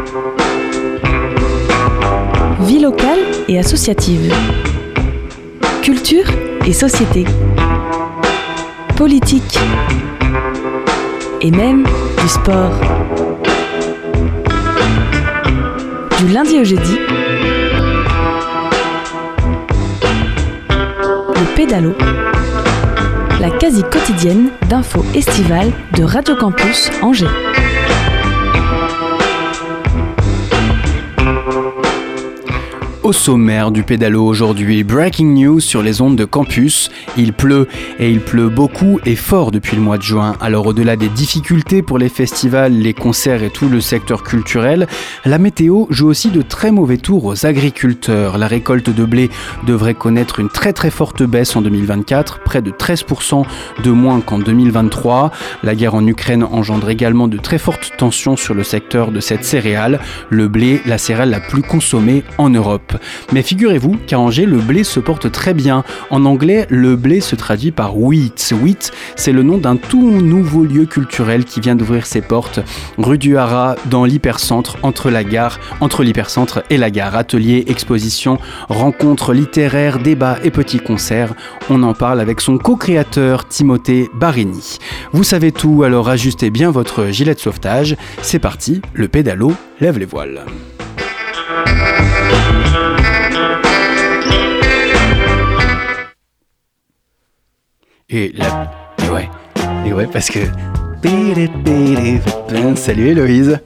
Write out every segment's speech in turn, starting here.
Vie locale et associative. Culture et société. Politique. Et même du sport. Du lundi au jeudi, le pédalo, la quasi quotidienne d'infos estivales de Radio Campus Angers. Au sommaire du pédalo aujourd'hui, breaking news sur les ondes de campus. Il pleut, et il pleut beaucoup et fort depuis le mois de juin. Alors au-delà des difficultés pour les festivals, les concerts et tout le secteur culturel, la météo joue aussi de très mauvais tours aux agriculteurs. La récolte de blé devrait connaître une très très forte baisse en 2024, près de 13% de moins qu'en 2023. La guerre en Ukraine engendre également de très fortes tensions sur le secteur de cette céréale, le blé, la céréale la plus consommée en Europe. Mais figurez-vous qu'à Angers, le blé se porte très bien. En anglais, le blé se traduit par wheat. Wheat, c'est le nom d'un tout nouveau lieu culturel qui vient d'ouvrir ses portes, rue du Haras, dans l'hypercentre, entre l'hypercentre et la gare. Ateliers, expositions, rencontres littéraires, débats et petits concerts. On en parle avec son co-créateur, Timothée Barini. Vous savez tout, alors ajustez bien votre gilet de sauvetage. C'est parti, le pédalo lève les voiles. Et ouais, parce que... Salut Héloïse.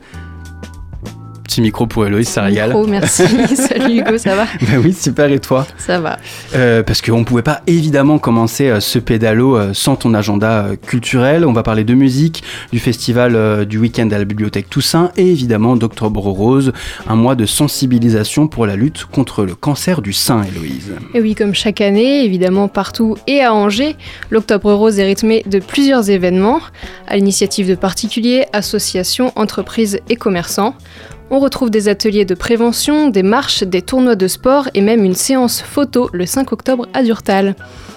Petit micro pour Héloïse, ça régale. Micro, merci. Salut Hugo, ça va ? Ben oui, super, et toi ? Ça va. Parce qu'on ne pouvait pas évidemment commencer ce pédalo sans ton agenda culturel. On va parler de musique, du festival du week-end à la bibliothèque Toussaint et évidemment d'Octobre Rose, un mois de sensibilisation pour la lutte contre le cancer du sein, Héloïse. Et oui, comme chaque année, évidemment partout et à Angers, l'Octobre Rose est rythmé de plusieurs événements, à l'initiative de particuliers, associations, entreprises et commerçants. On retrouve des ateliers de prévention, des marches, des tournois de sport et même une séance photo le 5 octobre à Durtal.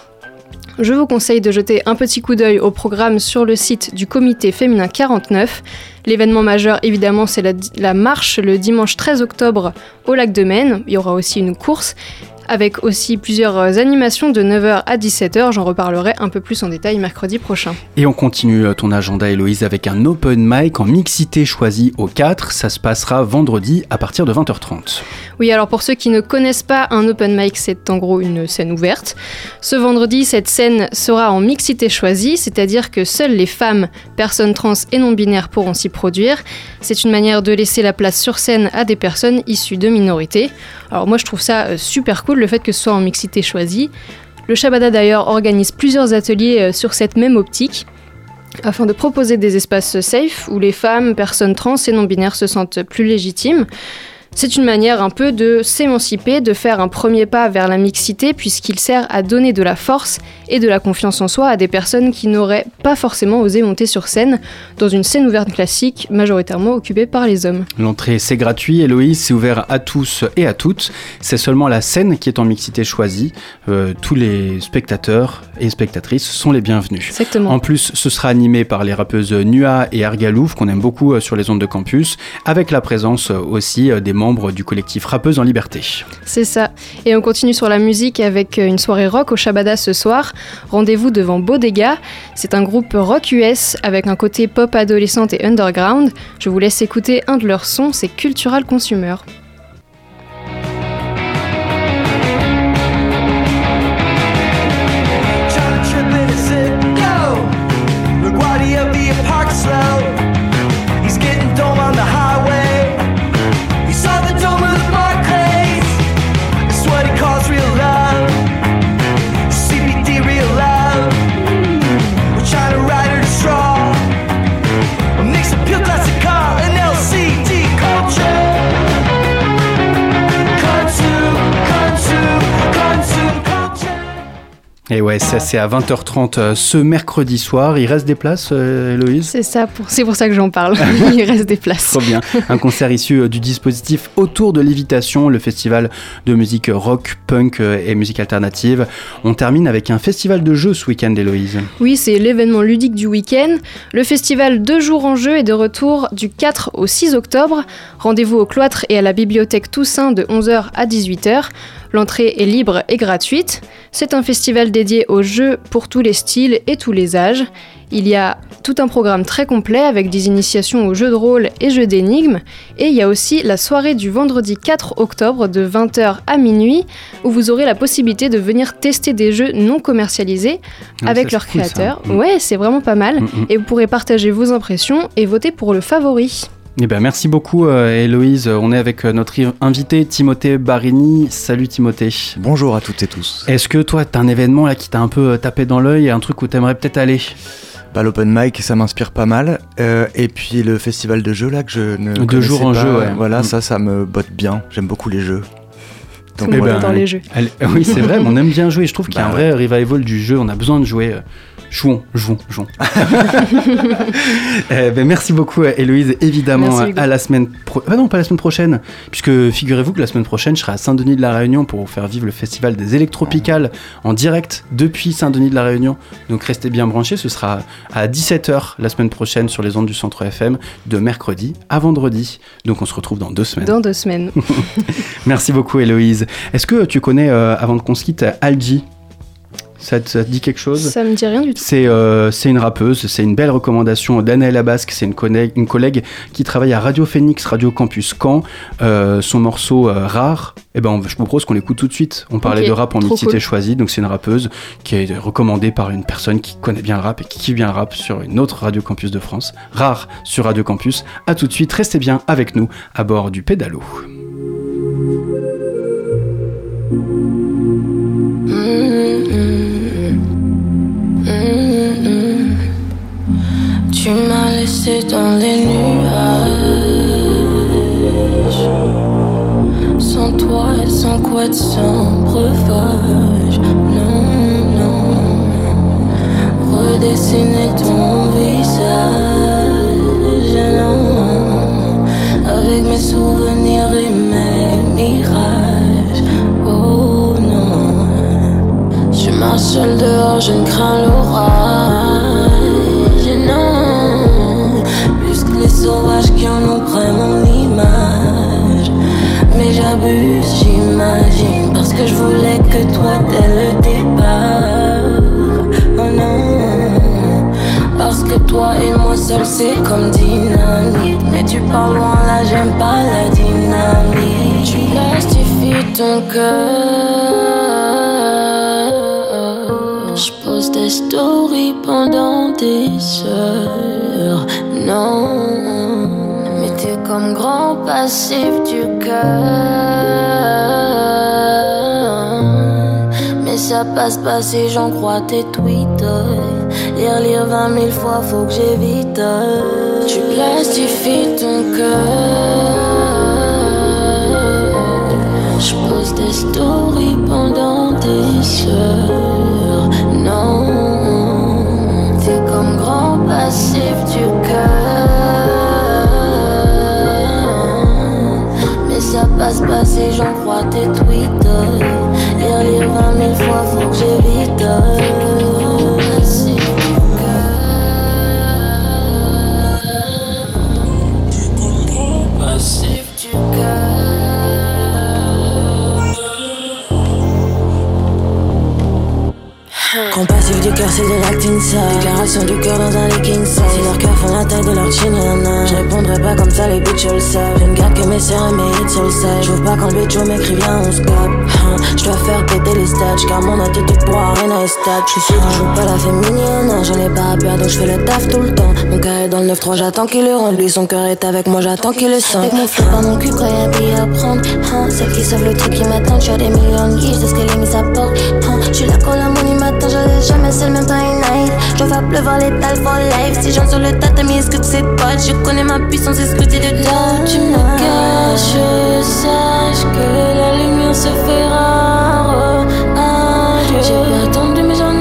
Je vous conseille de jeter un petit coup d'œil au programme sur le site du comité féminin 49. L'événement majeur, évidemment, c'est la marche le dimanche 13 octobre au lac de Maine. Il y aura aussi une course avec aussi plusieurs animations de 9h à 17h. J'en reparlerai un peu plus en détail mercredi prochain. Et on continue ton agenda, Héloïse, avec un open mic en mixité choisie au 4. Ça se passera vendredi à partir de 20h30. Oui, alors pour ceux qui ne connaissent pas, un open mic, c'est en gros une scène ouverte. Ce vendredi, cette scène sera en mixité choisie, c'est-à-dire que seules les femmes, personnes trans et non-binaires pourront s'y produire. C'est une manière de laisser la place sur scène à des personnes issues de minorités. Alors moi, je trouve ça super cool, le fait que ce soit en mixité choisie. Le Shabada d'ailleurs organise plusieurs ateliers sur cette même optique afin de proposer des espaces safe où les femmes, personnes trans et non-binaires se sentent plus légitimes. C'est une manière un peu de s'émanciper, de faire un premier pas vers la mixité puisqu'il sert à donner de la force et de la confiance en soi à des personnes qui n'auraient pas forcément osé monter sur scène dans une scène ouverte classique majoritairement occupée par les hommes. L'entrée c'est gratuit, Héloïse, c'est ouvert à tous et à toutes. C'est seulement la scène qui est en mixité choisie. Tous les spectateurs et spectatrices sont les bienvenus. Exactement. En plus, ce sera animé par les rappeuses Nua et Argalouf qu'on aime beaucoup sur les ondes de campus, avec la présence aussi des membres du collectif Rappeuses en Liberté. C'est ça. Et on continue sur la musique avec une soirée rock au Shabada ce soir. Rendez-vous devant Bodega. C'est un groupe rock US avec un côté pop adolescente et underground. Je vous laisse écouter un de leurs sons, c'est Cultural Consumer. Mix a pure classic car and LCD culture. Et ouais, ça c'est à 20h30 ce mercredi soir. Il reste des places, Héloïse ? C'est pour ça que j'en parle. Il reste des places. Trop bien. Un concert issu du dispositif Autour de Lévitation, le festival de musique rock, punk et musique alternative. On termine avec un festival de jeux ce week-end, Héloïse. Oui, c'est l'événement ludique du week-end. Le festival 2 jours en jeu est de retour du 4 au 6 octobre. Rendez-vous au cloître et à la bibliothèque Toussaint de 11h à 18h. L'entrée est libre et gratuite. C'est un festival dédié aux jeux pour tous les styles et tous les âges. Il y a tout un programme très complet avec des initiations aux jeux de rôle et jeux d'énigmes. Et il y a aussi la soirée du vendredi 4 octobre de 20h à minuit où vous aurez la possibilité de venir tester des jeux non commercialisés avec leurs créateurs. Ouais, c'est vraiment pas mal. Et vous pourrez partager vos impressions et voter pour le favori. Eh ben, merci beaucoup Héloïse. On est avec notre invité Timothée Barini. Salut Timothée. Bonjour à toutes et tous. Est-ce que toi t'as un événement là qui t'a un peu tapé dans l'œil et un truc où t'aimerais peut-être aller ? L'open mic, ça m'inspire pas mal. Et puis le festival de jeux là que je ne connaissais pas. 2 jours en jeu, ouais. Voilà, ça me botte bien. J'aime beaucoup les jeux. Donc, tout le monde dans les jeux. Oui, c'est vrai, mais on aime bien jouer. Je trouve qu'il y a un vrai revival du jeu. On a besoin de jouer. Jouons. Merci beaucoup Héloïse, évidemment. À la semaine non, pas la semaine prochaine, puisque figurez-vous que la semaine prochaine je serai à Saint-Denis de la Réunion pour vous faire vivre le festival des Électropicales en direct depuis Saint-Denis de la Réunion. Donc restez bien branchés, ce sera à 17h la semaine prochaine sur les ondes du Centre FM de mercredi à vendredi. Donc on se retrouve dans 2 semaines. Dans 2 semaines. Merci beaucoup Héloïse. Est-ce que tu connais, avant qu'on se quitte, Algie ? Ça te dit quelque chose ? Ça me dit rien du tout. C'est une rappeuse, c'est une belle recommandation d'Anaëlla Basque, c'est une collègue qui travaille à Radio Phoenix, Radio Campus Caen. Son morceau Rare, je vous propose qu'on l'écoute tout de suite. On parlait de rap en mixité choisie, donc c'est une rappeuse qui est recommandée par une personne qui connaît bien le rap et qui kiffe bien le rap sur une autre Radio Campus de France. Rare sur Radio Campus. À tout de suite, restez bien avec nous à bord du Pédalo. Tu m'as laissé dans les nuages, sans toi et sans quoi de sans breuvage. Non, redessiner ton visage, non, avec mes souvenirs et mes mirages. Oh non, je marche seul dehors, je ne crains l'orage. Non, plus que les sauvages qui en ont pris mon image. Mais j'abuse, j'imagine, parce que je voulais que toi dès le départ. Oh non, parce que toi et moi seul c'est comme dynamite. Mais tu pars loin là, j'aime pas la dynamique. Tu plastifies ton cœur. Je pose des stories pendant des heures. Non, mais t'es comme grand passif du cœur. Mais ça passe pas si j'en crois tes tweets. Lire 20 000 fois, faut que j'évite. Tu plastifies ton cœur. Je pose des stories pendant des heures. Non, t'es comme grand passif du cœur. Mais ça passe pas si j'en crois tes tweets. Lire 20 000 fois, faut que j'évite. Compassif du cœur, c'est de l'acting ça. Déclaration du cœur dans un legging ça. Si leurs cœurs font la taille de leur chin, je répondrai pas comme ça, les bitches le savent. Je ne garde que mes sœurs et mes hits sur le side. J'ouvre pas quand le bitch m'écrit viens on se capte. Je dois faire péter les stats, car mon attitude pour Arena est stat. Je suis je joue pas la féminine, j'en ai pas à perdre donc je fais le taf tout le temps. Mon cœur est dans le 9-3, j'attends qu'il le rende. Lui son cœur est avec moi, j'attends qu'il le sente. Avec mon flou par mon cul quand y'a un billet à prendre. Celle qui sauve le truc qui m'attend, j'suis à des millions de guiches de ce qu'elle est mise à porte. J'suis là quand la money m'attend, j'allais jamais seul même temps une night. Je vais pleuvoir l'étal for life. Si j'en sur le tatami, est-ce que tu sais pas? Je connais ma puissance, est-ce que t'es de toi? Tu me caches, sache que la lumière se fait rare. J'ai pas attendu mais j'en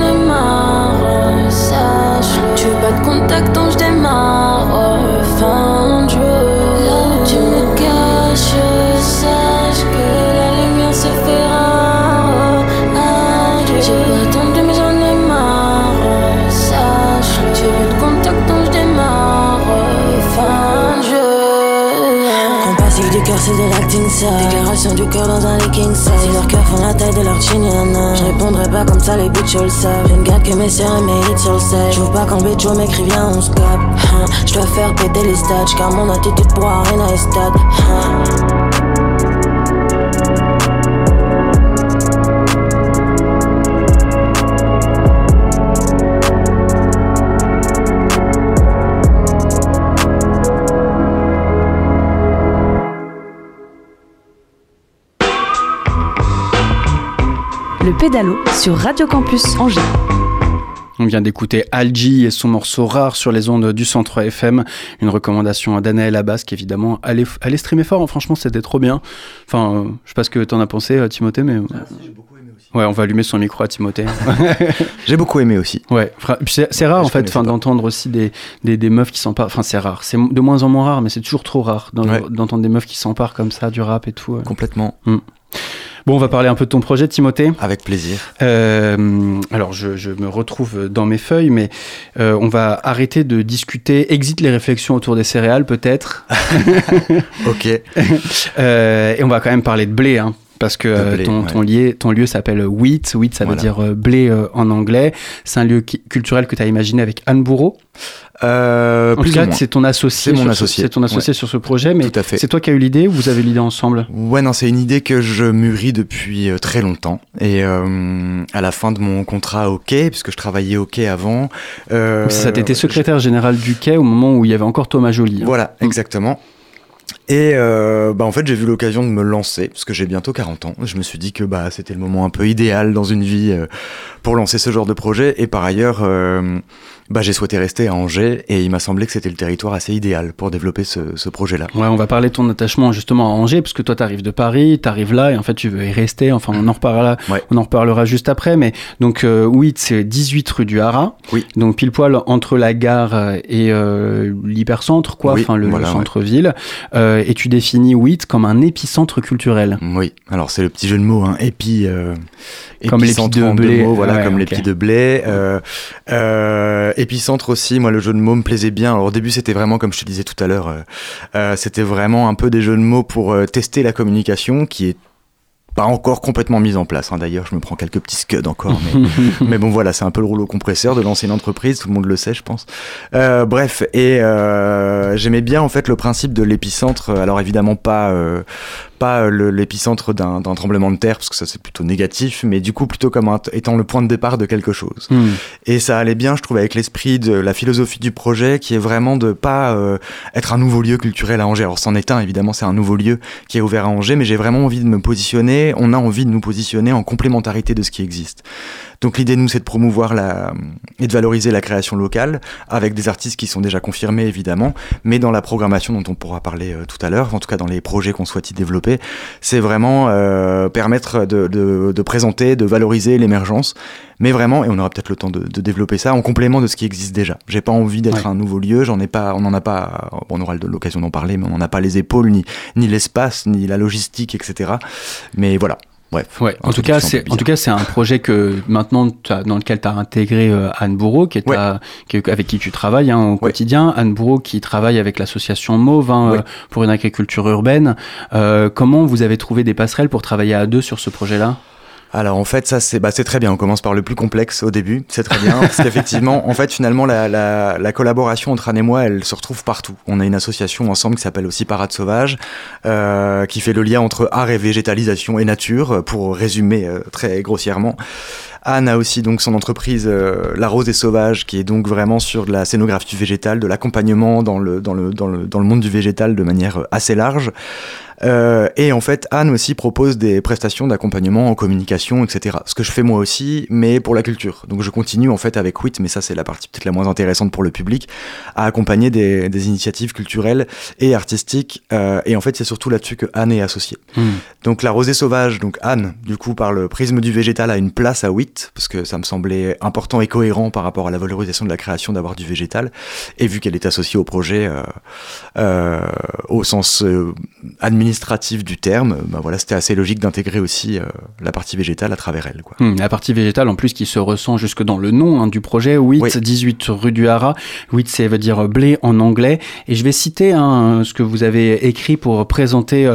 du cœur, c'est de l'acting ça. Déclaration du cœur dans un legging ça. Si leurs cœurs font la taille de leur chin, y'en a. Je répondrai pas comme ça, les bitches le savent. Je ne garde que mes sœurs et mes hits sur le site. J'ouvre pas quand bitch m'écrit viens on se capte. Je dois faire péter les stats, car mon attitude pour Arena est stade. Le pédalo sur Radio Campus Angers. On vient d'écouter Algie et son morceau Rare sur les ondes du 103 FM. Une recommandation d'Anaël Abbas qui évidemment allait streamer fort. Franchement, c'était trop bien. Enfin, je sais pas ce que t'en as pensé, Timothée, mais... J'ai beaucoup aimé aussi. Ouais, on va allumer son micro à Timothée. J'ai beaucoup aimé aussi. Ouais, puis c'est rare en fait d'entendre aussi des meufs qui s'emparent. Enfin, c'est rare. C'est de moins en moins rare, mais c'est toujours trop rare d'entendre des meufs qui s'emparent comme ça du rap et tout. Complètement. Bon, on va parler un peu de ton projet, Timothée. Avec plaisir. Alors, je me retrouve dans mes feuilles, mais on va arrêter de discuter. Exit les réflexions autour des céréales, peut-être. Ok. Et on va quand même parler de blé, hein. Parce que blé, ton lieu s'appelle Wheat. Wheat, ça veut dire blé en anglais. C'est un lieu culturel que tu as imaginé avec Anne Bourreau. En tout cas, c'est ton associé. C'est mon associé. C'est ton associé sur ce projet, mais tout à fait. C'est toi qui as eu l'idée ou vous avez eu l'idée ensemble ? Ouais, non, c'est une idée que je mûris depuis très longtemps. Et à la fin de mon contrat au Quai, puisque je travaillais au Quai avant... ça t'étais secrétaire général du Quai au moment où il y avait encore Thomas Joly. Hein. Voilà, exactement. Et en fait, j'ai vu l'occasion de me lancer, parce que j'ai bientôt 40 ans. Je me suis dit que c'était le moment un peu idéal dans une vie pour lancer ce genre de projet. Et par ailleurs, j'ai souhaité rester à Angers, et il m'a semblé que c'était le territoire assez idéal pour développer ce projet-là. Ouais, on va parler de ton attachement justement à Angers, parce que toi, t'arrives de Paris, t'arrives là, et en fait, tu veux y rester. Enfin, on en reparlera juste après. Mais donc, oui, c'est 18 rue du Haras. Oui. Donc, pile poil entre la gare et l'hypercentre, quoi. Oui, enfin, le centre-ville. Et tu définis Wheat comme un épicentre culturel. Oui, alors c'est le petit jeu de mots, hein. Comme l'épi de blé. Mots, voilà, comme l'épi de blé. Épicentre aussi, moi le jeu de mots me plaisait bien. Alors au début c'était vraiment, comme je te disais tout à l'heure, c'était vraiment un peu des jeux de mots pour tester la communication qui est pas encore complètement mise en place, hein. D'ailleurs je me prends quelques petits scuds encore, mais bon voilà, c'est un peu le rouleau compresseur de lancer une entreprise, tout le monde le sait je pense. Bref, et j'aimais bien en fait le principe de l'épicentre. Alors évidemment pas l'épicentre d'un tremblement de terre, parce que ça c'est plutôt négatif, mais du coup plutôt comme étant le point de départ de quelque chose. Et ça allait bien, je trouve, avec l'esprit de la philosophie du projet, qui est vraiment de pas être un nouveau lieu culturel à Angers. Alors c'en est un, évidemment, c'est un nouveau lieu qui est ouvert à Angers, mais j'ai vraiment envie de me positionner, on a envie de nous positionner en complémentarité de ce qui existe. Donc l'idée, nous, c'est de promouvoir et de valoriser la création locale, avec des artistes qui sont déjà confirmés, évidemment, mais dans la programmation dont on pourra parler tout à l'heure, en tout cas dans les projets qu'on souhaite y développer, c'est vraiment permettre de présenter, de valoriser l'émergence, mais vraiment, et on aura peut-être le temps de développer ça, en complément de ce qui existe déjà. J'ai pas envie d'être un nouveau lieu, on n'en a pas, on aura l'occasion d'en parler, mais on n'en a pas les épaules, ni l'espace, ni la logistique, etc. Mais voilà. Bref, ouais, en tout cas, c'est un projet que maintenant dans lequel tu as intégré Anne Bourreau, avec qui tu travailles au quotidien. Anne Bourreau qui travaille avec l'association Mauve pour une agriculture urbaine. Comment vous avez trouvé des passerelles pour travailler à deux sur ce projet-là ? Alors en fait ça c'est très bien, on commence par le plus complexe au début, c'est très bien, parce qu'effectivement en fait finalement la collaboration entre Anne et moi elle se retrouve partout. On a une association ensemble qui s'appelle aussi Parade Sauvage, qui fait le lien entre art et végétalisation et nature, pour résumer très grossièrement. Anne a aussi donc son entreprise La Rose et Sauvage, qui est donc vraiment sur de la scénographie végétale, de l'accompagnement dans le monde du végétal de manière assez large. Et en fait, Anne aussi propose des prestations d'accompagnement en communication, etc. Ce que je fais moi aussi, mais pour la culture. Donc je continue en fait avec WIT, mais ça c'est la partie peut-être la moins intéressante pour le public, à accompagner des initiatives culturelles et artistiques. Et en fait, c'est surtout là-dessus que Anne est associée. Donc La Rosée Sauvage, donc Anne, du coup, par le prisme du végétal, a une place à WIT, parce que ça me semblait important et cohérent par rapport à la valorisation de la création d'avoir du végétal. Et vu qu'elle est associée au projet au sens administratif, administrative du terme, voilà, c'était assez logique d'intégrer aussi la partie végétale à travers elle, quoi. La partie végétale, en plus, qui se ressent jusque dans le nom du projet, Wheat, oui. 18 rue du Haras. Wheat, ça veut dire blé en anglais. Et je vais citer ce que vous avez écrit pour présenter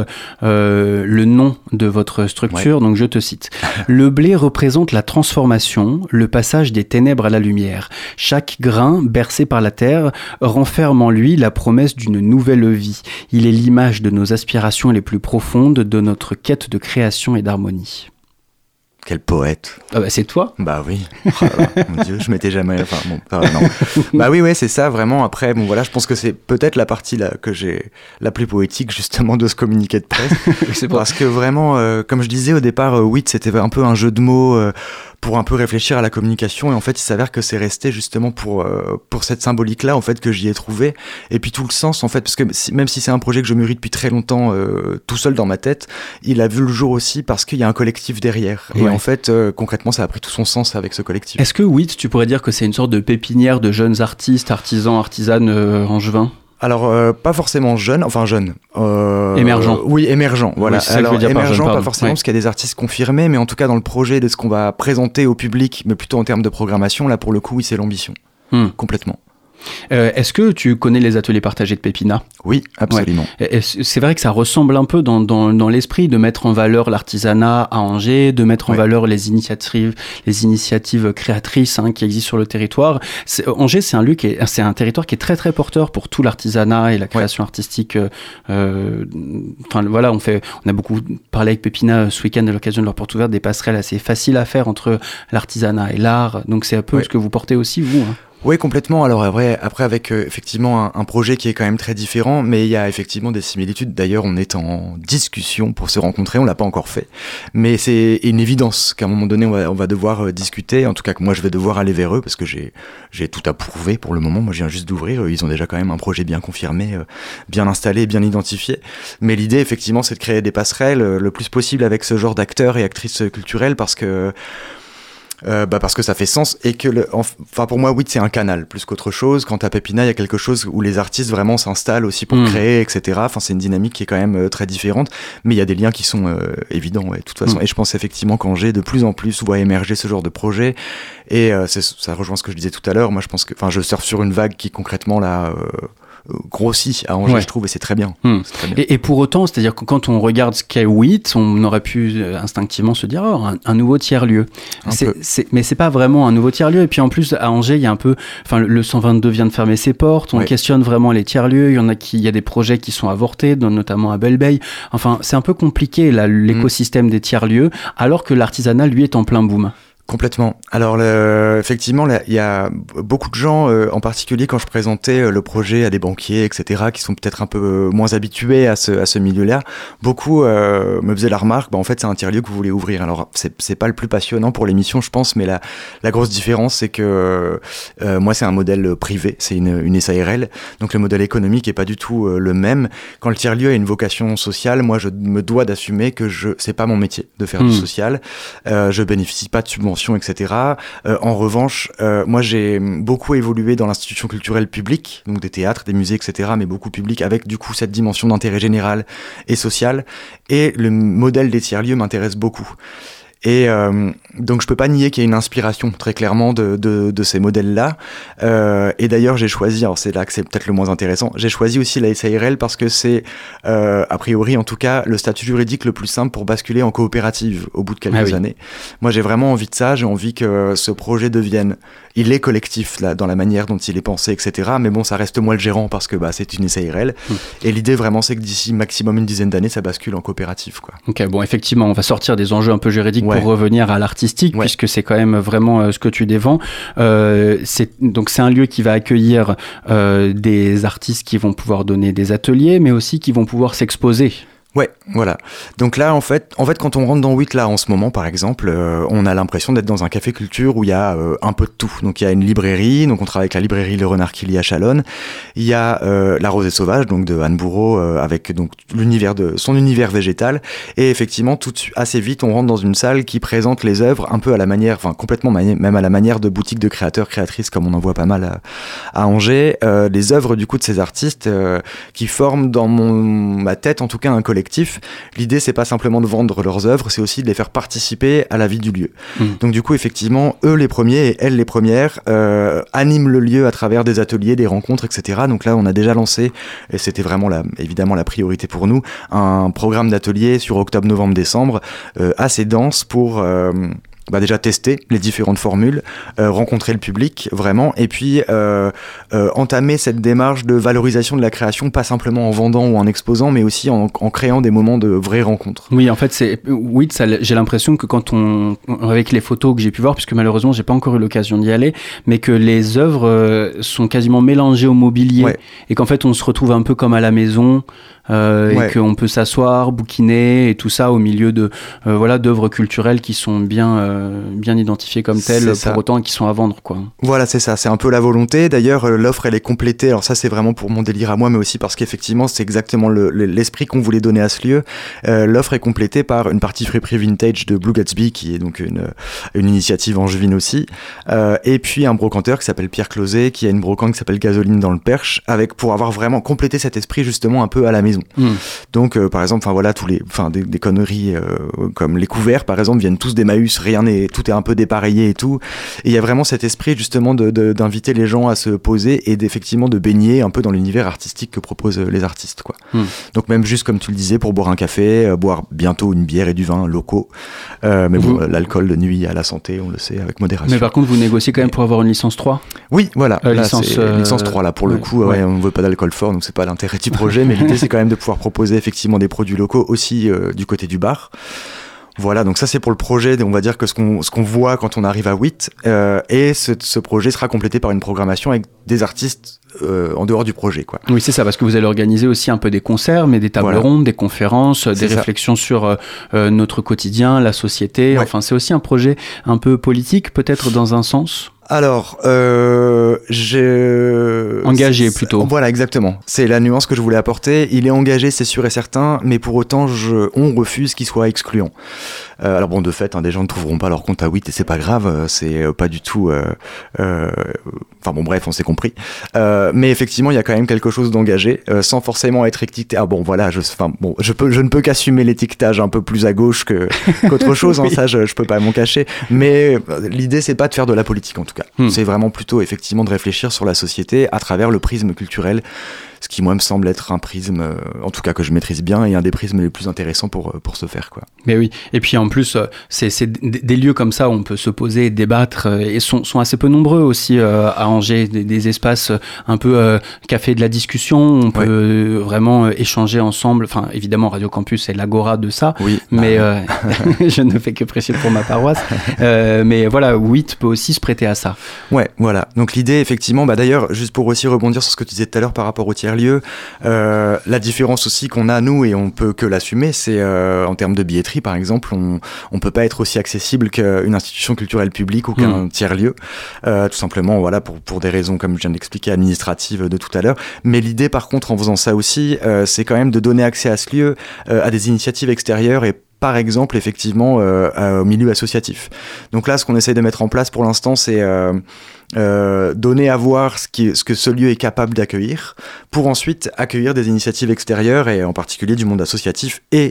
le nom de votre structure. Donc, je te cite. Le blé représente la transformation, le passage des ténèbres à la lumière. Chaque grain, bercé par la terre, renferme en lui la promesse d'une nouvelle vie. Il est l'image de nos aspirations les plus profondes, de notre quête de création et d'harmonie. Quel poète. Ah bah c'est toi. Bah oui. Oh là, mon Dieu, je m'étais jamais... Enfin bon, non. Bah oui, c'est ça, vraiment. Après, bon voilà, je pense que c'est peut-être la partie là que j'ai la plus poétique, justement, de ce communiqué de presse. Parce que vraiment, comme je disais au départ, Wheat, c'était un peu un jeu de mots pour un peu réfléchir à la communication, et en fait il s'avère que c'est resté justement pour cette symbolique là en fait que j'y ai trouvé, et puis tout le sens en fait, parce que même si c'est un projet que je mûris depuis très longtemps tout seul dans ma tête, il a vu le jour aussi parce qu'il y a un collectif derrière, et en fait concrètement ça a pris tout son sens avec ce collectif. Est-ce que Wheat, tu pourrais dire que c'est une sorte de pépinière de jeunes artistes, artisans, artisanes angevins? Alors, pas forcément jeune. Émergent. Oui, émergent, voilà. Oui, alors, émergent, pas forcément, parce qu'il y a des artistes confirmés, mais en tout cas, dans le projet de ce qu'on va présenter au public, mais plutôt en termes de programmation, là, pour le coup, oui, c'est l'ambition. Complètement. Est-ce que tu connais les ateliers partagés de Pépina ? Oui, absolument. Ouais. C'est vrai que ça ressemble un peu dans l'esprit de mettre en valeur l'artisanat à Angers, de mettre en valeur les initiatives créatrices qui existent sur le territoire. Angers, c'est un territoire qui est très très porteur pour tout l'artisanat et la création artistique. Voilà, on a beaucoup parlé avec Pépina ce week-end à l'occasion de leur porte ouverte, des passerelles assez faciles à faire entre l'artisanat et l'art. Donc c'est un peu ce que vous portez aussi, vous. Oui, complètement. Alors après avec effectivement un projet qui est quand même très différent, mais il y a effectivement des similitudes. D'ailleurs, on est en discussion pour se rencontrer, on l'a pas encore fait, mais c'est une évidence qu'à un moment donné on va devoir discuter. En tout cas, que moi je vais devoir aller vers eux parce que j'ai tout à prouver pour le moment. Moi, je viens juste d'ouvrir. Ils ont déjà quand même un projet bien confirmé, bien installé, bien identifié. Mais l'idée, effectivement, c'est de créer des passerelles le plus possible avec ce genre d'acteurs et actrices culturelles parce que ça fait sens et que pour moi Wheat c'est un canal plus qu'autre chose. Quant à Pépina, il y a quelque chose où les artistes vraiment s'installent aussi pour créer, etc. Enfin, c'est une dynamique qui est quand même très différente, mais il y a des liens qui sont évidents de toute façon. Et je pense effectivement qu'Angers de plus en plus voit émerger ce genre de projet, et ça rejoint ce que je disais tout à l'heure. Moi je pense que je surfe sur une vague qui concrètement là grossit à Angers, je trouve, et c'est très bien. C'est très bien. Et pour autant, c'est-à-dire que quand on regarde ce qu'est Wheat, on aurait pu instinctivement se dire un nouveau tiers-lieu. Mais c'est pas vraiment un nouveau tiers-lieu. Et puis en plus, à Angers, il y a un peu... le 122 vient de fermer ses portes. On questionne vraiment les tiers-lieux. Il y a des projets qui sont avortés, notamment à Belle-Beille. Enfin, c'est un peu compliqué, là, l'écosystème des tiers-lieux, alors que l'artisanat, lui, est en plein boom. Complètement. Alors effectivement, il y a beaucoup de gens, en particulier quand je présentais le projet à des banquiers, etc., qui sont peut-être un peu moins habitués à ce milieu-là. Beaucoup me faisaient la remarque, en fait, c'est un tiers-lieu que vous voulez ouvrir. Alors c'est pas le plus passionnant pour l'émission, je pense, mais la grosse différence, c'est que moi, c'est un modèle privé, c'est une SARL, donc le modèle économique est pas du tout le même. Quand le tiers-lieu a une vocation sociale, moi, je me dois d'assumer que c'est pas mon métier de faire du social. Je bénéficie pas de subventions, etc. En revanche, moi j'ai beaucoup évolué dans l'institution culturelle publique, donc des théâtres, des musées, etc., mais beaucoup public, avec du coup cette dimension d'intérêt général et social, et le modèle des tiers-lieux m'intéresse beaucoup. Et donc je peux pas nier qu'il y a une inspiration très clairement de ces modèles-là. Et d'ailleurs j'ai choisi, alors c'est là que c'est peut-être le moins intéressant, j'ai choisi aussi la SARL parce que c'est, a priori en tout cas, le statut juridique le plus simple pour basculer en coopérative au bout de quelques années. Moi j'ai vraiment envie de ça, j'ai envie que ce projet il est collectif là, dans la manière dont il est pensé, etc. Mais bon, ça reste moi le gérant parce que c'est une SARL. Et l'idée vraiment c'est que d'ici maximum une dizaine d'années, ça bascule en coopérative, quoi. Ok, bon, effectivement, on va sortir des enjeux un peu juridiques pour revenir à l'artistique, puisque c'est quand même vraiment ce que tu défends. Donc c'est un lieu qui va accueillir des artistes qui vont pouvoir donner des ateliers, mais aussi qui vont pouvoir s'exposer. Ouais, voilà. Donc là, en fait, quand on rentre dans Wheat, là, en ce moment, par exemple, on a l'impression d'être dans un café culture où il y a un peu de tout. Donc il y a une librairie, donc on travaille avec la librairie Le Renard Killy à Chalonne. Il y a La Rosée Sauvage, donc de Anne Bourreau, avec donc son univers végétal. Et effectivement, assez vite, on rentre dans une salle qui présente les œuvres un peu à la manière, complètement même à la manière de boutiques de créateurs, créatrices, comme on en voit pas mal à Angers. Les œuvres, du coup, de ces artistes qui forment dans ma tête, en tout cas, un collectif collectif. L'idée, c'est pas simplement de vendre leurs œuvres, c'est aussi de les faire participer à la vie du lieu. Donc du coup, effectivement, eux les premiers et elles les premières animent le lieu à travers des ateliers, des rencontres, etc. Donc là, on a déjà lancé, et c'était vraiment évidemment la priorité pour nous, un programme d'ateliers sur octobre, novembre, décembre, assez dense pour déjà tester les différentes formules, rencontrer le public vraiment, et puis entamer cette démarche de valorisation de la création, pas simplement en vendant ou en exposant, mais aussi en créant des moments de vraies rencontres. Oui, en fait, j'ai l'impression que quand avec les photos que j'ai pu voir, puisque malheureusement j'ai pas encore eu l'occasion d'y aller, mais que les œuvres sont quasiment mélangées au mobilier, et qu'en fait on se retrouve un peu comme à la maison. Et qu'on peut s'asseoir, bouquiner et tout ça au milieu de d'œuvres culturelles qui sont bien identifiées comme telles, pour autant qui sont à vendre, quoi. Voilà, c'est ça, c'est un peu la volonté. D'ailleurs, l'offre elle est complétée. Alors ça, c'est vraiment pour mon délire à moi, mais aussi parce qu'effectivement, c'est exactement l'esprit qu'on voulait donner à ce lieu. L'offre est complétée par une partie friperie vintage de Blue Gatsby, qui est donc une initiative angevine aussi, et puis un brocanteur qui s'appelle Pierre Closet, qui a une brocante qui s'appelle Gasoline dans le Perche, pour avoir vraiment complété cet esprit justement un peu à la maison. Donc par exemple des conneries comme les couverts par exemple viennent tous d'Emmaüs, tout est un peu dépareillé et tout, et il y a vraiment cet esprit justement d'inviter les gens à se poser et d'effectivement de baigner un peu dans l'univers artistique que proposent les artistes, quoi. Donc même juste comme tu le disais, pour boire un café, boire bientôt une bière et du vin locaux, mais l'alcool nuit à la santé, on le sait, avec modération. Mais par contre vous négociez quand même pour avoir une licence 3? Oui, voilà, licence 3 là pour le coup, on ne veut pas d'alcool fort, donc c'est pas l'intérêt du projet, mais l'idée c'est quand même de pouvoir proposer effectivement des produits locaux aussi du côté du bar. Voilà, donc ça c'est pour le projet, on va dire que ce qu'on voit quand on arrive à WIT, et ce projet sera complété par une programmation avec des artistes en dehors du projet, quoi. Oui, c'est ça, parce que vous allez organiser aussi un peu des concerts, mais des tables rondes, des conférences, des réflexions sur notre quotidien, la société. Enfin, c'est aussi un projet un peu politique, peut-être dans un sens. Alors, engagé plutôt. Voilà, exactement. C'est la nuance que je voulais apporter. Il est engagé, c'est sûr et certain, mais pour autant, on refuse qu'il soit excluant. Alors bon, de fait, des gens ne trouveront pas leur compte à WIT et c'est pas grave, c'est pas du tout... Enfin bon, bref, on s'est compris. Mais effectivement, il y a quand même quelque chose d'engagé, sans forcément être étiqueté. Ah bon, voilà, je ne peux qu'assumer l'étiquetage un peu plus à gauche qu'autre chose, oui. Ça, je peux pas m'en cacher. Mais l'idée, c'est pas de faire de la politique, en tout cas. C'est vraiment plutôt, effectivement, de réfléchir sur la société à travers le prisme culturel, ce qui, moi, me semble être un prisme, en tout cas, que je maîtrise bien, et un des prismes les plus intéressants pour ce faire, quoi. Mais oui, et puis en plus, c'est des lieux comme ça où on peut se poser et débattre, et sont assez peu nombreux aussi à Angers, des espaces un peu café de la discussion, on peut vraiment échanger ensemble. Enfin, évidemment, Radio Campus, c'est l'agora de ça, oui, mais je ne fais que prêcher pour ma paroisse. Mais voilà, WIT peut aussi se prêter à ça. Ouais, voilà. Donc l'idée, effectivement, d'ailleurs, juste pour aussi rebondir sur ce que tu disais tout à l'heure par rapport au tiers-lieu, la différence aussi qu'on a, nous, et on peut que l'assumer, c'est en termes de billetterie, par exemple, on peut pas être aussi accessible qu'une institution culturelle publique ou qu'un tiers-lieu, tout simplement, voilà, pour des raisons, comme je viens d'expliquer, administratives de tout à l'heure. Mais l'idée, par contre, en faisant ça aussi, c'est quand même de donner accès à ce lieu à des initiatives extérieures et par exemple, effectivement, au milieu associatif. Donc là, ce qu'on essaye de mettre en place pour l'instant, c'est donner à voir ce que ce lieu est capable d'accueillir, pour ensuite accueillir des initiatives extérieures, et en particulier du monde associatif et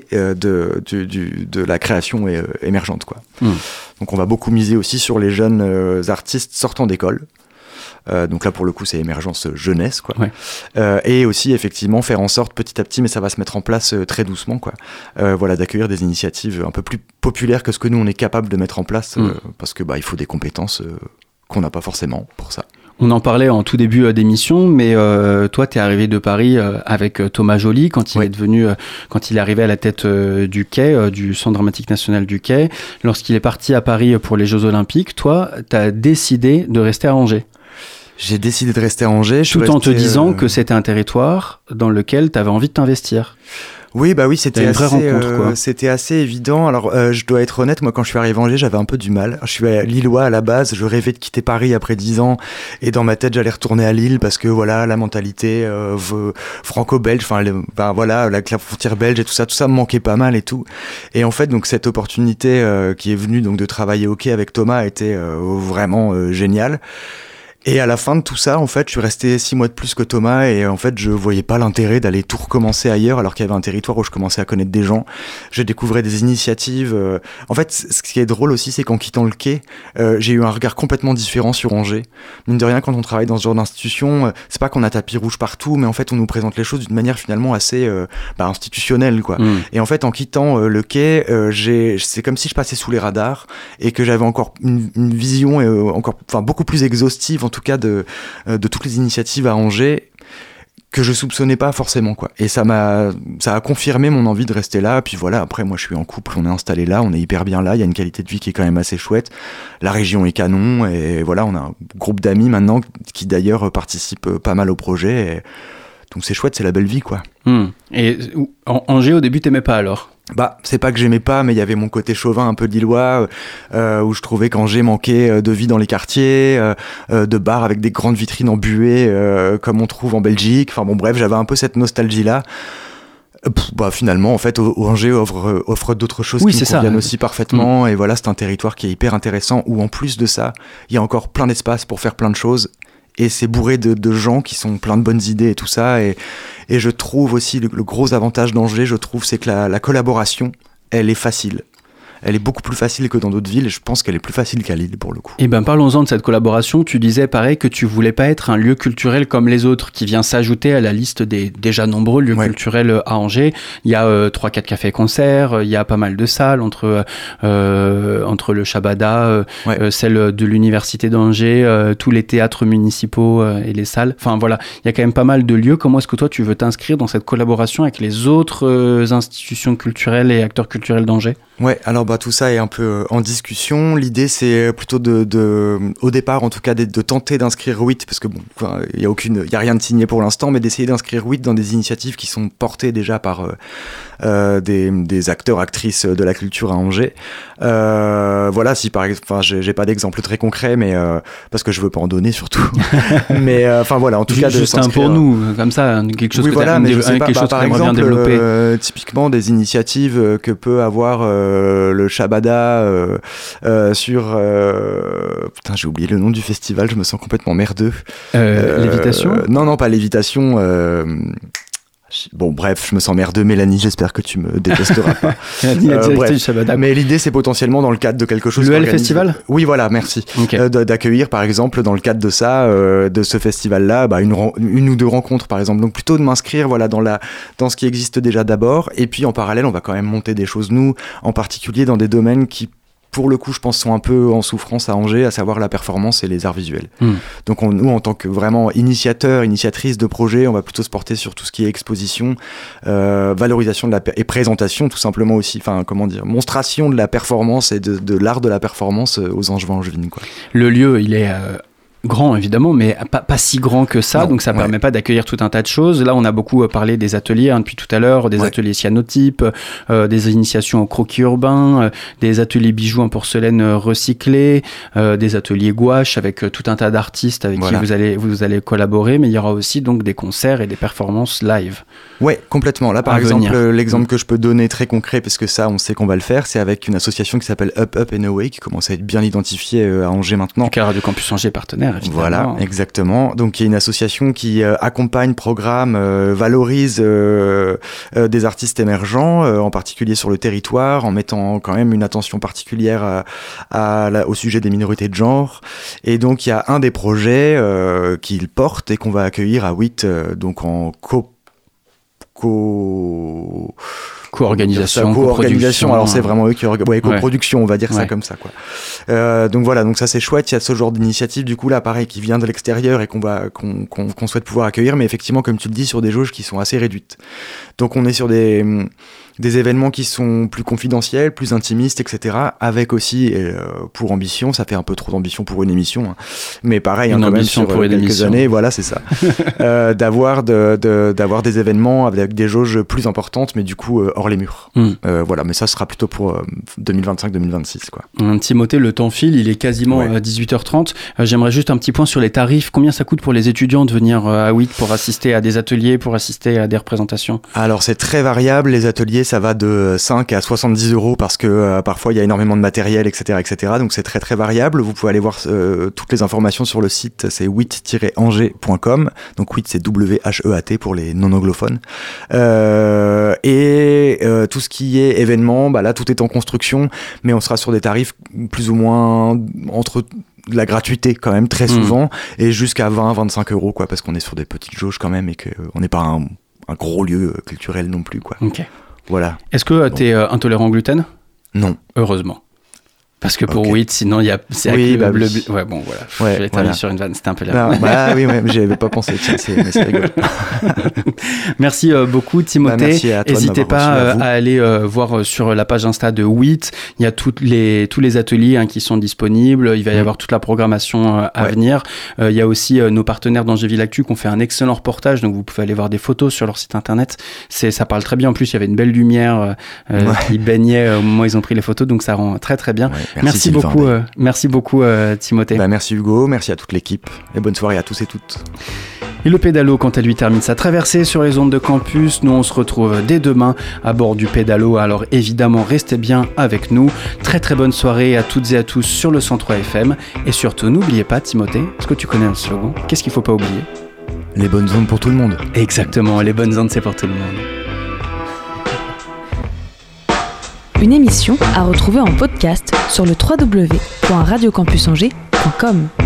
de la création émergente, quoi. Donc on va beaucoup miser aussi sur les jeunes artistes sortant d'école. Donc là, pour le coup, c'est émergence jeunesse, quoi. Ouais. Et aussi, effectivement, faire en sorte petit à petit, mais ça va se mettre en place très doucement, quoi. Voilà, d'accueillir des initiatives un peu plus populaires que ce que nous, on est capable de mettre en place, parce que il faut des compétences qu'on n'a pas forcément pour ça. On en parlait en tout début d'émission, mais toi, t'es arrivé de Paris avec Thomas Joly quand il quand il est arrivé à la tête du Quai, du Centre dramatique national du Quai. Lorsqu'il est parti à Paris pour les Jeux Olympiques, toi, t'as décidé de rester à Angers. J'ai décidé de rester à Angers. Tout en te disant que c'était un territoire dans lequel tu avais envie de t'investir. Oui, c'était une vraie rencontre, quoi. C'était assez évident. Alors, je dois être honnête, moi, quand je suis arrivé à Angers, j'avais un peu du mal. Je suis lillois à la base, je rêvais de quitter Paris après 10 ans, et dans ma tête, j'allais retourner à Lille parce que, voilà, la mentalité franco-belge, voilà, la frontière belge et tout ça me manquait pas mal et tout. Et en fait, donc, cette opportunité qui est venue donc de travailler au Quai avec Thomas a été vraiment géniale. Et à la fin de tout ça, en fait, je suis resté 6 mois de plus que Thomas et en fait, je voyais pas l'intérêt d'aller tout recommencer ailleurs alors qu'il y avait un territoire où je commençais à connaître des gens. Je découvrais des initiatives. En fait, ce qui est drôle aussi, c'est qu'en quittant le quai, j'ai eu un regard complètement différent sur Angers. Mine de rien, quand on travaille dans ce genre d'institution, c'est pas qu'on a tapis rouge partout, mais en fait, on nous présente les choses d'une manière finalement assez institutionnelle, quoi. Et en fait, en quittant le quai, c'est comme si je passais sous les radars et que j'avais encore une vision beaucoup plus exhaustive, en tout cas de toutes les initiatives à Angers que je soupçonnais pas forcément, quoi. Et ça a confirmé mon envie de rester là. Puis voilà, après moi je suis en couple, on est installé là, on est hyper bien là, il y a une qualité de vie qui est quand même assez chouette. La région est canon et voilà, on a un groupe d'amis maintenant qui d'ailleurs participent pas mal au projet. Donc c'est chouette, c'est la belle vie, quoi. Et Angers au début t'aimais pas alors? C'est pas que j'aimais pas, mais il y avait mon côté chauvin un peu lillois, où je trouvais qu'Angers manquait de vie dans les quartiers, de bars avec des grandes vitrines embuées, comme on trouve en Belgique. Enfin bon, bref, j'avais un peu cette nostalgie-là. Finalement, en fait, Angers offre d'autres choses qui me conviennent aussi parfaitement. Et voilà, c'est un territoire qui est hyper intéressant, où en plus de ça, il y a encore plein d'espace pour faire plein de choses. Et c'est bourré de gens qui sont plein de bonnes idées et tout ça. Et je trouve aussi le gros avantage d'Angers, c'est que la collaboration, elle est facile. Elle est beaucoup plus facile que dans d'autres villes et je pense qu'elle est plus facile qu'à Lille pour le coup. Et parlons-en de cette collaboration. Tu disais pareil que tu voulais pas être un lieu culturel comme les autres qui vient s'ajouter à la liste des déjà nombreux lieux culturels à Angers. Il y a 3-4 cafés-concerts, il y a pas mal de salles entre le Shabada, celle de l'université d'Angers, tous les théâtres municipaux et les salles. Enfin voilà, il y a quand même pas mal de lieux. Comment est-ce que toi tu veux t'inscrire dans cette collaboration avec les autres institutions culturelles et acteurs culturels d'Angers ? Ouais, alors tout ça est un peu en discussion. L'idée c'est plutôt au départ en tout cas, de tenter d'inscrire WIT, parce que il y a rien de signé pour l'instant, mais d'essayer d'inscrire WIT dans des initiatives qui sont portées déjà par des acteurs, actrices de la culture à Angers. Voilà, si par exemple, j'ai pas d'exemple très concret, mais parce que je veux pas en donner surtout. Mais voilà, en tout cas, juste un pour nous, comme ça, quelque chose quelque chose par exemple, bien développé. Typiquement des initiatives que peut avoir le Shabada sur j'ai oublié le nom du festival, je me sens complètement merdeux. Lévitation ? Non, pas Lévitation. Bon, bref, je me sens merdeux. Mélanie, j'espère que tu me détesteras pas. Bref. Mais l'idée, c'est potentiellement dans le cadre de quelque chose. Le L Festival ? Oui, voilà, merci. Okay. D'accueillir, par exemple, dans le cadre de ça, de ce festival-là, une ou deux rencontres, par exemple. Donc, plutôt de m'inscrire, dans ce qui existe déjà d'abord. Et puis, en parallèle, on va quand même monter des choses, nous, en particulier dans des domaines qui, pour le coup, je pense, sont un peu en souffrance à Angers, à savoir la performance et les arts visuels. Donc nous, en tant que vraiment initiatrice de projet, on va plutôt se porter sur tout ce qui est exposition, valorisation et présentation, tout simplement aussi, monstration de la performance et de l'art de la performance aux Angevins, quoi. Le lieu, il est... grand évidemment, mais pas si grand que ça, non, donc ça permet pas d'accueillir tout un tas de choses. Là, on a beaucoup parlé des ateliers depuis tout à l'heure, des ateliers cyanotypes, des initiations au croquis urbain, des ateliers bijoux en porcelaine recyclée, des ateliers gouache avec tout un tas d'artistes avec qui vous allez collaborer, mais il y aura aussi donc des concerts et des performances live. Ouais, complètement. Là, par exemple, l'exemple que je peux donner très concret, parce que ça, on sait qu'on va le faire, c'est avec une association qui s'appelle Up and Away, qui commence à être bien identifiée à Angers maintenant. Donc, Radio Campus Angers partenaire. Évidemment. Voilà, exactement. Donc il y a une association qui accompagne, programme, valorise des artistes émergents, en particulier sur le territoire, en mettant quand même une attention particulière au sujet des minorités de genre. Et donc il y a un des projets qu'il porte et qu'on va accueillir à WIT, donc en co-organisation, alors c'est vraiment eux qui coproduction, on va dire ça comme ça, quoi. Donc voilà, donc ça c'est chouette, il y a ce genre d'initiative du coup là pareil qui vient de l'extérieur et qu'on souhaite pouvoir accueillir, mais effectivement comme tu le dis sur des jauges qui sont assez réduites. Donc on est sur des événements qui sont plus confidentiels, plus intimistes, etc. Avec aussi, pour ambition, ça fait un peu trop d'ambition pour une émission, hein. Mais pareil, quand même sur quelques années, voilà, c'est ça. D'avoir des événements avec des jauges plus importantes, mais du coup hors les murs. Voilà, mais ça sera plutôt pour 2025-2026, quoi. Timothée, le temps file, il est quasiment 18h30. J'aimerais juste un petit point sur les tarifs. Combien ça coûte pour les étudiants de venir à WIT pour assister à des ateliers, pour assister à des représentations ? Alors c'est très variable. Les ateliers, ça va de 5 à 70 € parce que parfois il y a énormément de matériel, etc., etc. Donc c'est très très variable. Vous pouvez aller voir toutes les informations sur le site, c'est wheat-angers.com. Donc wheat, c'est W-H-E-A-T pour les non-anglophones. Et tout ce qui est événement, là tout est en construction, mais on sera sur des tarifs plus ou moins entre de la gratuité quand même très souvent et jusqu'à 20-25 € quoi, parce qu'on est sur des petites jauges quand même et qu'on n'est pas un gros lieu culturel non plus quoi. Ok. Voilà. Est-ce que tu es intolérant au gluten ? Non. Heureusement. Parce que pour Ok. wheat, sinon il y a c'est Oui, avec bah le oui. ouais bon voilà. Ouais, J'ai terminé sur une vanne, c'était un peu la. Oui, j'y avais pas pensé. Tiens, mais c'est rigolo. Merci beaucoup Timothée. Merci à toi de N'hésitez m'avoir pas reçu, à vous. à aller voir sur la page Insta de WHEAT. Il y a tous les ateliers qui sont disponibles. Il va y avoir toute la programmation à venir. Il y a aussi nos partenaires d'Angéville Actu qui ont fait un excellent reportage. Donc vous pouvez aller voir des photos sur leur site internet. Ça parle très bien. En plus, il y avait une belle lumière qui baignait au moment où ils ont pris les photos. Donc ça rend très très bien. Ouais, Merci beaucoup. Merci beaucoup Timothée. Merci Hugo, merci à toute l'équipe et bonne soirée à tous et toutes. Et le pédalo, quant à lui, termine sa traversée sur les ondes de campus. Nous, on se retrouve dès demain à bord du pédalo. Alors évidemment, restez bien avec nous. Très très bonne soirée à toutes et à tous sur le 103 FM. Et surtout, n'oubliez pas, Timothée, est-ce que tu connais un slogan ? Qu'est-ce qu'il ne faut pas oublier ? Les bonnes ondes pour tout le monde. Exactement, les bonnes ondes, c'est pour tout le monde. Une émission à retrouver en podcast sur le www.radiocampusangers.com.